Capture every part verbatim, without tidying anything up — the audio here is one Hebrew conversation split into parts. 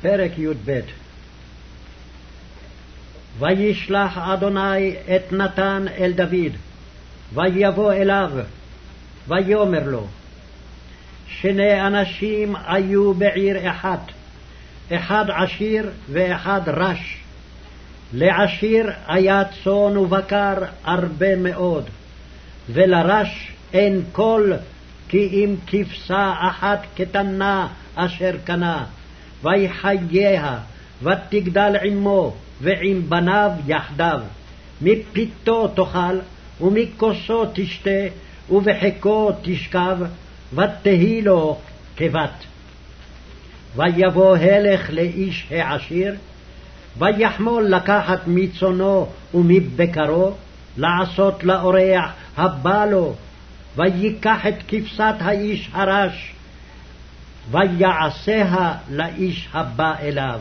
פרק י"ב. וישלח אדוני את נתן אל דוד, ויבוא אליו, ויאמר לו, שני אנשים היו בעיר אחת, אחד עשיר ואחד רש. לעשיר היה צאן ובקר הרבה מאוד, ולרש אין כל, כי אם כבשה אחת קטנה אשר קנה, ויחייה, ותגדל עמו ועם בניו יחדיו. מפיתו תאכל, ומכוסו תשתה, ובחיקו תשכב, ותהי לו כבת. ויבוא הלך לאיש העשיר, ויחמול לקחת מצונו ומבקרו, לעשות לאורח הבא לו, ויקח את כבשת האיש הרש, ויעשיה לאיש הבא אליו.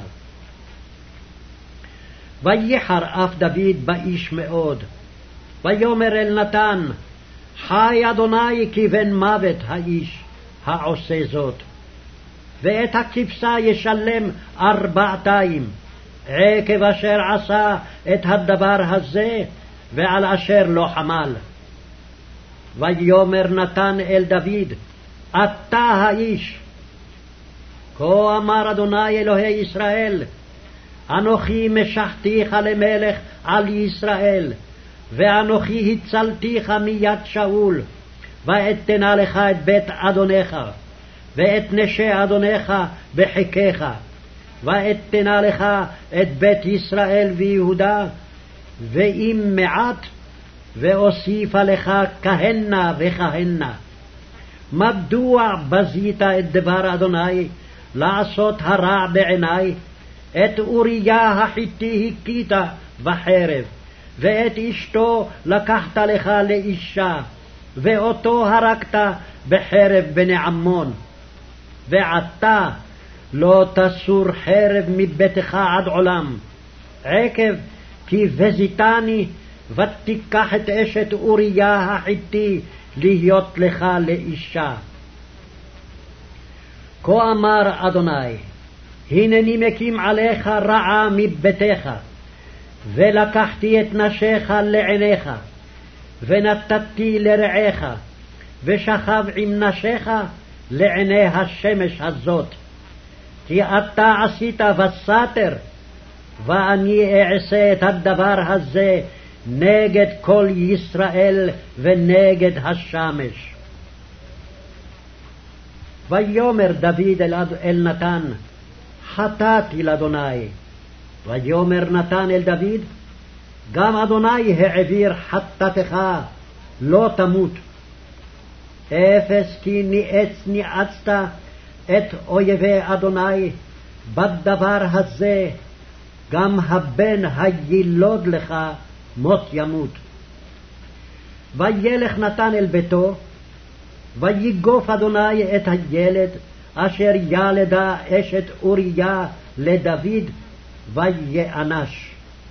וייחר אף דוד באיש מאוד, ויאמר אל נתן, חי אדוני כי בן מוות האיש העושה זאת, ואת הכבשה ישלם ארבעתיים, עקב אשר עשה את הדבר הזה, ועל אשר לא חמל. ויאמר נתן אל דוד, אתה האיש. כה אמר אדוני אלוהי ישראל, אנוכי משחתיך למלך על ישראל, ואנוכי הצלתיך מיד שאול, ואתנה לך את בית אדונך, ואת נשי אדונך בחיקיך, ואתנה לך את בית ישראל ויהודה, ואם מעט, ואוסיפה לך כהנה וכהנה. מדוע בזית את דבר אדוני, לעשות הרע בעיני? את אוריה החיתי הכית בחרב, ואת אשתו לקחת לך לאישה, ואותו הרגת בחרב בני עמון. ועתה לא תסור חרב מביתך עד עולם, עקב כי בזיתני, ותיקח את אשת אוריה החיתי להיות לך לאישה. כה אמר אדוני, הנני מקים עליך רעה מביתך, ולקחתי את נשיך לעיניך, ונתתי לרעך, ושכב עם נשיך לעיני השמש הזאת. כי אתה עשית וסתר, ואני אעשה את הדבר הזה נגד כל ישראל ונגד השמש. ויאמר דוד אל, אל נתן, חטאתי לאדוני. ויאמר נתן אל דוד, גם אדוני העביר חטאתך, לא תמות. אפס כי ניאץ ניאצת את אויבי אדוני בדבר הזה, גם הבן הילוד לך מות ימות. וילך נתן אל ביתו, ויגוף אדוני את הילד אשר ילדה אשת אוריה לדוד, ויאנש.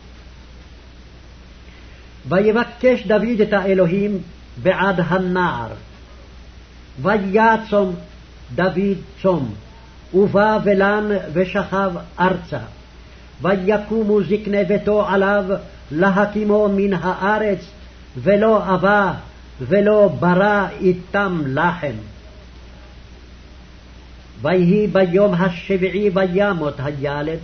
ויבקש דוד את האלוהים בעד הנער. ויצום דוד צום, ובא ולן ושכב ארצה. ויקומו זקני ביתו עליו להקימו מן הארץ, ולא אבה ולא ברא איתם לחם. ויהי ביום השביעי וימות הילד.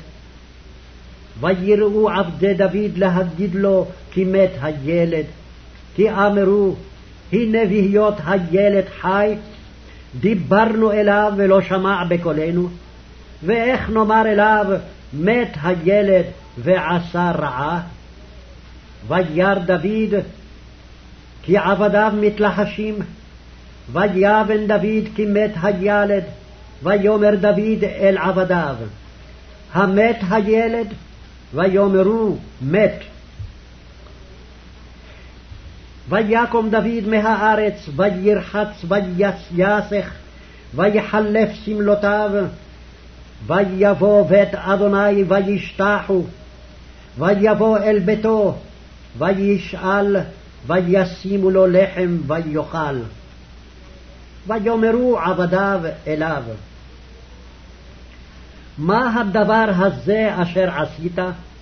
ויראו עבדי דוד להגיד לו כי מת הילד, כי אמרו, הנה בהיות הילד חי, דיברנו אליו ולא שמע בקולנו, ואיך נאמר אליו מת הילד ועשה רעה? וירא דוד כי עבדיו מתלחשים, ויבן דוד כי מת הילד. ויאמר דוד אל עבדיו, המת הילד? ויאמרו, מת. ויקום דוד מהארץ, וירחץ ויסך, ויחלף סמלותיו, ויבוא בית אדוני וישתחו, ויבוא אל ביתו, וישאל, וישימו לו לחם ויאכל. ויאמרו עבדיו אליו, מה הדבר הזה אשר עשית?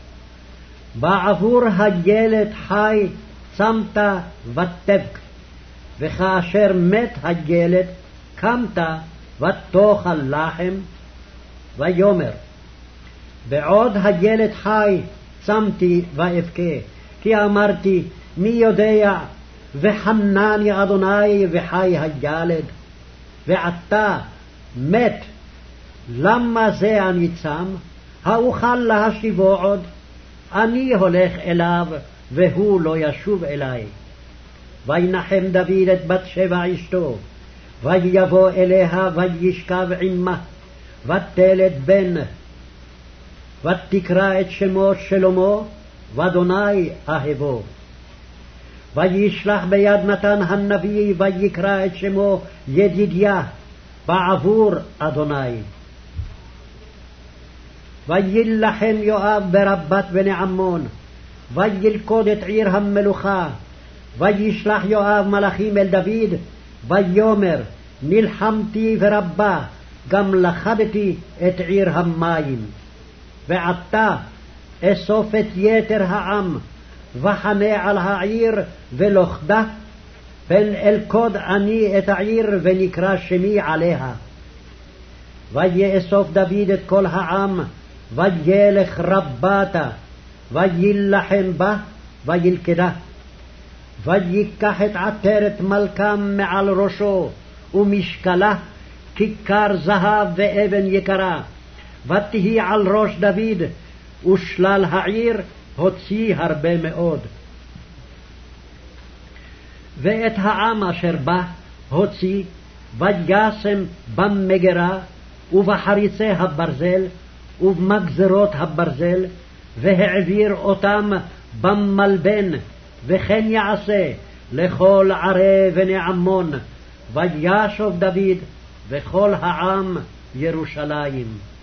בעבור הילד חי צמת ותבק, וכאשר מת הילד קמת ותאכל לחם. ויאמר, בעוד הילד חי צמתי ואבכה, כי אמרתי מי יודע, וחנני אדוני וחי הילד. ועתה מת, למה זה אני צם? האוכל להשיבו עוד? אני הולך אליו והוא לא ישוב אלי. וינחם דוד את בת שבע אשתו, ויבוא אליה וישכב עמה, ותלד בן, ותקרא את שמו שלמה, ואדוני אהבו. וישלח ביד נתן הנביא, ויקרא את שמו ידידיה, בעבור אדוני. וילחם יואב ברבת בני עמון, וילכוד את עיר המלוכה. וישלח יואב מלאכים אל דוד, ויאמר, נלחמתי ברבה, גם לכדתי את עיר המים. ועתה אסוף את יתר העם, וחנה על העיר ולוכדה, פן אלכוד אני את העיר ונקרא שמי עליה. ויאסוף דוד את כל העם, וילך רבתה, וילחם בה, וילכדה. ויקח את עטרת מלכם מעל ראשו, ומשקלה כיכר זהב ואבן יקרה, ותהי על ראש דוד, ושלל העיר הוציא הרבה מאוד. ואת העם אשר בא הוציא, וישם במגרה, ובחריצי הברזל, ובמגזרות הברזל, והעביר אותם במלבן, וכן יעשה לכל ערי בני עמון. וישוב דוד וכל העם ירושלים.